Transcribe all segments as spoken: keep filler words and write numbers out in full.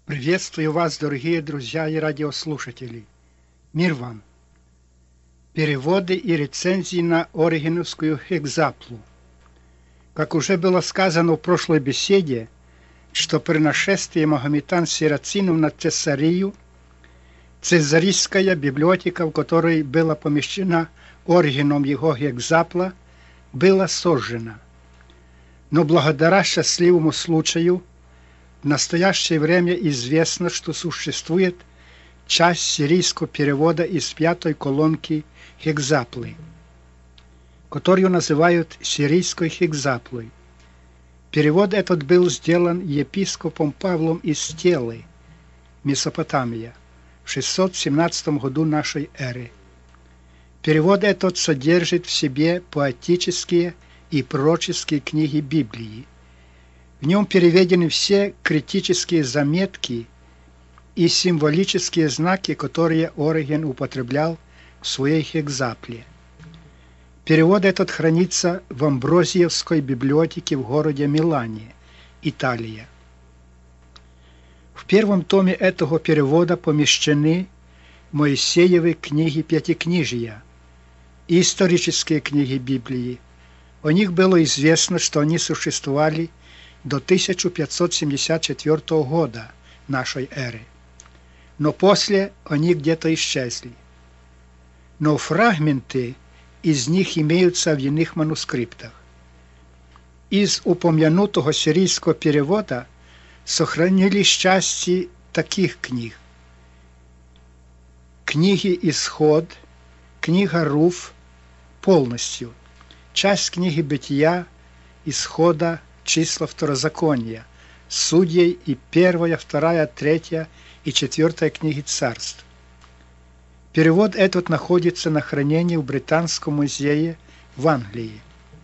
Приветствую вас, дорогие друзья и радиослушатели. Мир вам! Переводы и рецензии на Оригеновскую Хекзаплу. Как уже было сказано в прошлой беседе, что при нашествии магометан-сирацинов на Цесарию Цезарийская библиотека, в которой была помещена Оригеном его Хекзапла, была сожжена. Но благодаря счастливому случаю в настоящее время известно, что существует часть сирийского перевода из пятой колонки Хекзаплы, которую называют сирийской Хекзаплой. Перевод этот был сделан епископом Павлом из Телы, Месопотамия, в шестьсот семнадцатом году нашей эры. Перевод этот содержит в себе поэтические и пророческие книги Библии. В нем переведены все критические заметки и символические знаки, которые Ориген употреблял в своей Хекзапле. Перевод этот хранится в Амброзиевской библиотеке в городе Милане, Италия. В первом томе этого перевода помещены Моисеевы книги Пятикнижия и исторические книги Библии. О них было известно, что они существовали до тысяча пятьсот семьдесят четвёртого года нашей эры. Но после они где-то исчезли. Но фрагменты из них имеются в иных манускриптах. Из упомянутого сирийского перевода сохранились части таких книг: книги Исход, книга Руф полностью, часть книги Бытия, Исхода, Числа, Второзакония, Судей и первая, вторая, третья и четвертая книги Царств. Перевод этот находится на хранении в Британском музее в Англии.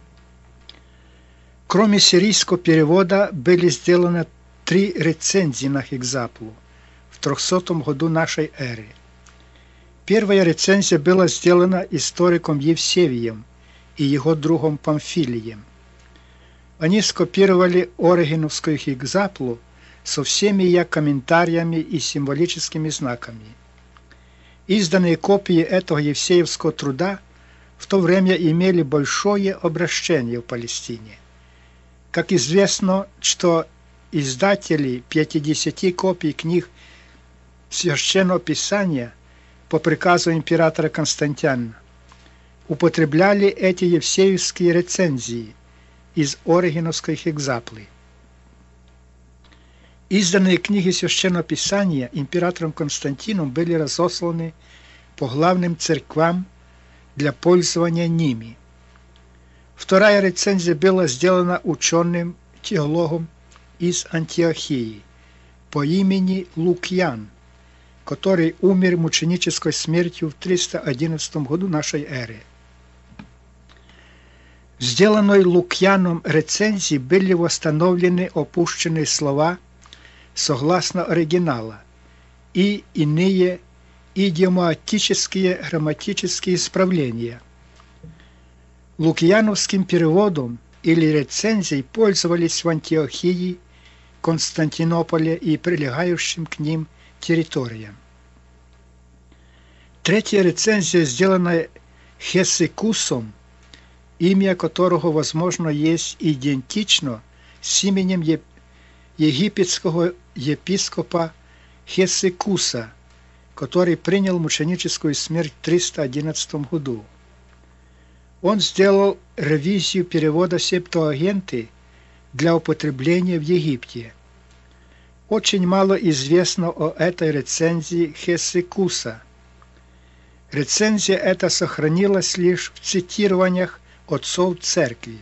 Кроме сирийского перевода были сделаны три рецензии на Хекзаплу в трехсотом году нашей эры. Первая рецензия была сделана историком Евсевием и его другом Памфилием. Они скопировали Оригеновскую Хекзаплу со всеми ее комментариями и символическими знаками. Изданные копии этого евсеевского труда в то время имели большое обращение в Палестине. Как известно, что издатели пятидесяти копий книг Священного Писания по приказу императора Константина употребляли эти евсеевские рецензии из Оригеновской Хекзаплы. Изданные книги Священного Писания императором Константином были разосланы по главным церквам для пользования ними. Вторая рецензия была сделана ученым-теологом из Антиохии по имени Лукьян, который умер мученической смертью в триста одиннадцатом году нашей эры. В сделанной Лукьяном рецензии были восстановлены опущенные слова согласно оригинала и иные идиоматические грамматические исправления. Лукьяновским переводом или рецензией пользовались в Антиохии, Константинополе и прилегающим к ним территориям. Третья рецензия, сделанная Хесикусом, имя которого, возможно, есть идентично с именем египетского епископа Хесикуса, который принял мученическую смерть в триста одиннадцатом году. Он сделал ревизию перевода Септуагинты для употребления в Египте. Очень мало известно о этой рецензии Хесикуса. Рецензия эта сохранилась лишь в цитированиях отцов церкви.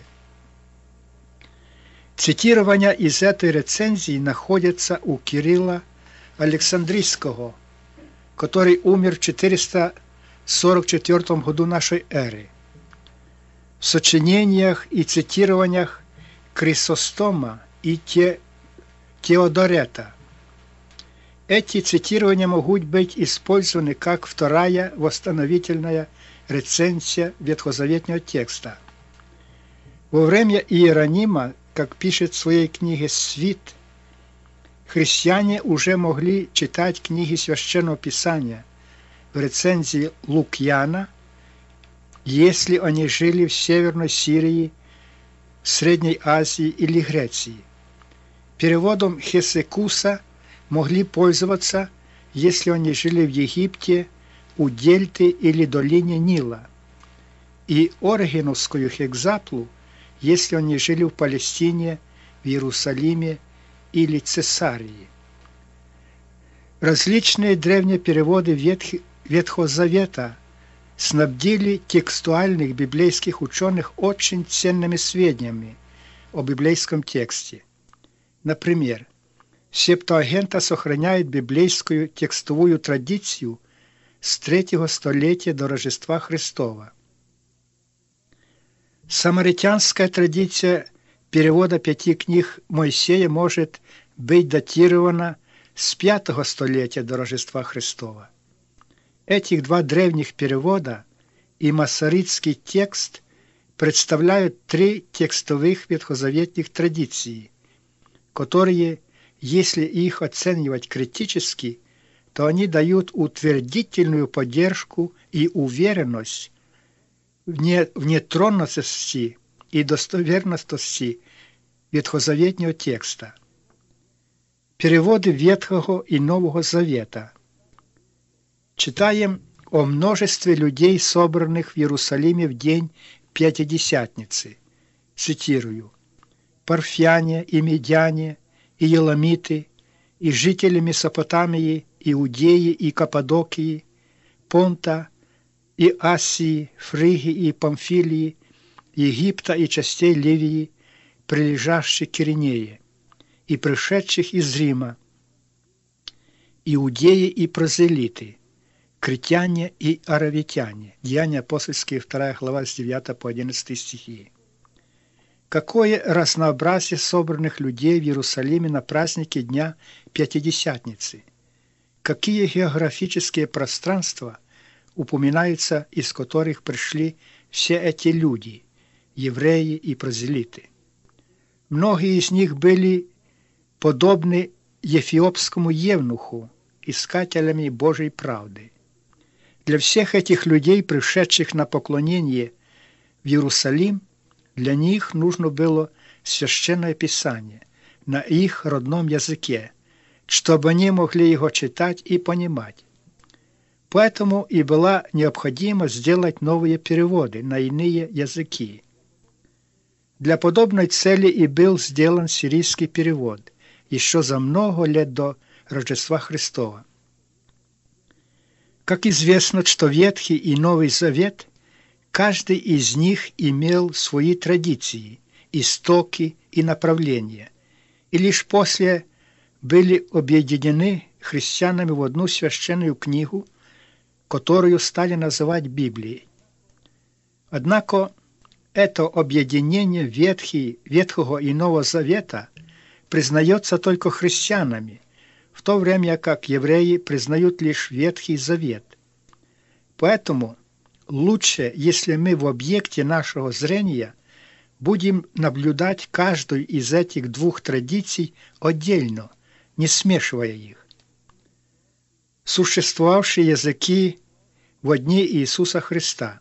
Цитирования из этой рецензии находятся у Кирилла Александрийского, который умер в четыреста сорок четвёртом году нашей эры. В сочинениях и цитированиях Крисостома и Те... Теодорета. Эти цитирования могут быть использованы как вторая восстановительная рецензия ветхозаветного текста. Во время Иеронима, как пишет в своей книге Свит, Христиане уже могли читать книги Священного Писания в рецензии Лукьяна, если они жили в Северной Сирии, Средней Азии или Греции. Переводом Хесекуса могли пользоваться, если они жили в Египте, у дельты или долине Нила, и Оригеновскую Хекзаплу, если они жили в Палестине, в Иерусалиме или Цесарии. Различные древние переводы Ветх... Ветхого Завета снабдили текстуальных библейских ученых очень ценными сведениями о библейском тексте. Например, Септуагинта сохраняет библейскую текстовую традицию с третьего столетия до Рождества Христова. Самаритянская традиция перевода пяти книг Моисея может быть датирована с пятого столетия до Рождества Христова. Этих два древних перевода и массоритский текст представляют три текстовых ветхозаветных традиции, которые, если их оценивать критически, то они дают утвердительную поддержку и уверенность в нетронутости и достоверности ветхозаветного текста. Переводы Ветхого и Нового Завета. Читаем о множестве людей, собранных в Иерусалиме в день Пятидесятницы. Цитирую. «Парфяне и медяне, и еламиты, и жители Месопотамии, Иудеи и Каппадокии, Понта и Асии, Фригии и Памфилии, Египта и частей Ливии, прилежащих к Киринее, и пришедших из Рима, иудеи и прозелиты, критяне и аравитяне». Деяния апостольские, вторая глава, с девятого по одиннадцатый стихи. Какое разнообразие собранных людей в Иерусалиме на празднике Дня Пятидесятницы! Какие географические пространства упоминаются, из которых пришли все эти люди, евреи и прозелиты? Многие из них были подобны эфиопскому евнуху, искателями Божьей правды. Для всех этих людей, пришедших на поклонение в Иерусалим, для них нужно было Священное Писание на их родном языке, чтобы они могли его читать и понимать. Поэтому и была необходимо сделать новые переводы на иные языки. Для подобной цели и был сделан сирийский перевод еще за много лет до Рождества Христова. Как известно, что Ветхий и Новый Завет, каждый из них имел свои традиции, истоки и направления, и лишь после были объединены христианами в одну священную книгу, которую стали называть Библией. Однако это объединение Ветхий, Ветхого и Нового Завета признается только христианами, в то время как евреи признают лишь Ветхий Завет. Поэтому лучше, если мы в объекте нашего зрения будем наблюдать каждую из этих двух традиций отдельно, не смешивая их. Существовавшие языки во дни Иисуса Христа.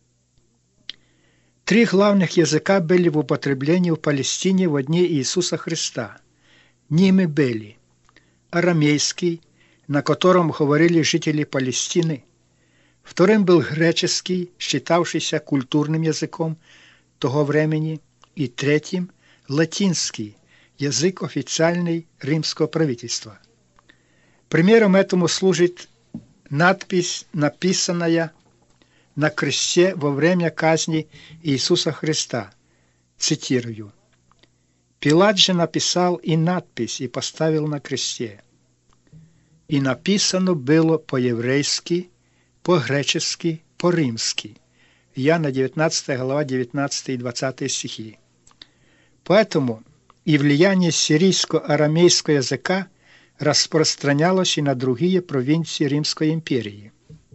Три главных языка были в употреблении в Палестине во дни Иисуса Христа. Ними были арамейский, на котором говорили жители Палестины. Вторым был греческий, считавшийся культурным языком того времени, и третьим – латинский, язык официальный римского правительства. Примером этому служит надпись, написанная на кресте во время казни Иисуса Христа. Цитирую. «Пилат же написал и надпись, и поставил на кресте. И написано было по-еврейски, по-гречески, по-римски». Иоанна девятнадцатая глава, девятнадцатый и двадцатый стихи. Поэтому и влияние сирийско-арамейского языка распространялось и на другие провинции Римской империи.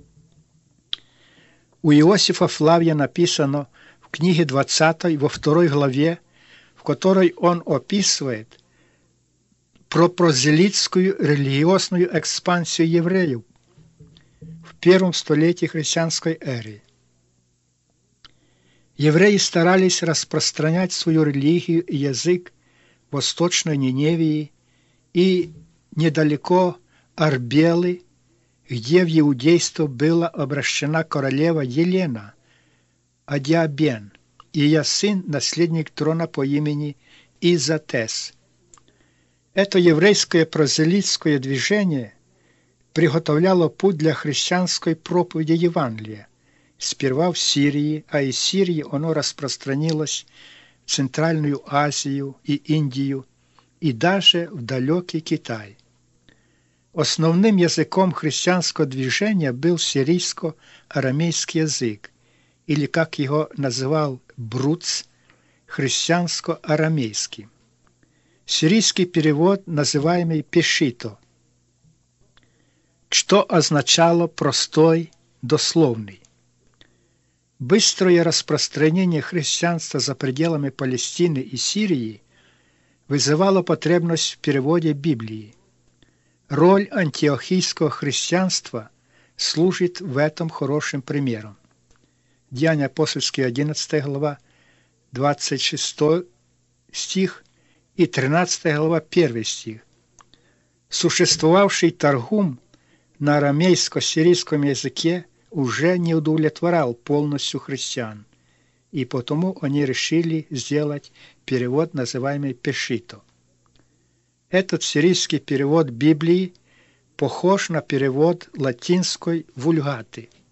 У Иосифа Флавия написано в книге двадцатой во второй главе, в которой он описывает про прозелитскую религиозную экспансию евреев в первом столетии христианской эры. Евреи старались распространять свою религию и язык в Восточной Ниневии и недалеко Арбелы, где в иудейство была обращена королева Елена, Адиабен, и ее сын, наследник трона по имени Изотес. Это еврейское прозелитское движение приготовляло путь для христианской проповеди Евангелия. Сперва в Сирии, а из Сирии оно распространилось в Центральную Азию и Индию, и даже в далекий Китай. Основным языком христианского движения был сирийско-арамейский язык, или, как его называл Бруц, христианско-арамейский. Сирийский перевод, называемый Пешито, что означало «простой», «дословный». Быстрое распространение христианства за пределами Палестины и Сирии вызывало потребность в переводе Библии. Роль антиохийского христианства служит в этом хорошим примером. Деяния апостольские, одиннадцатая глава, двадцать шестой стих и тринадцатая глава, первый стих. Существовавший Таргум на арамейско-сирийском языке уже не удовлетворял полностью христиан, и потому они решили сделать перевод, называемый Пешито. Этот сирийский перевод Библии похож на перевод латинской вульгаты.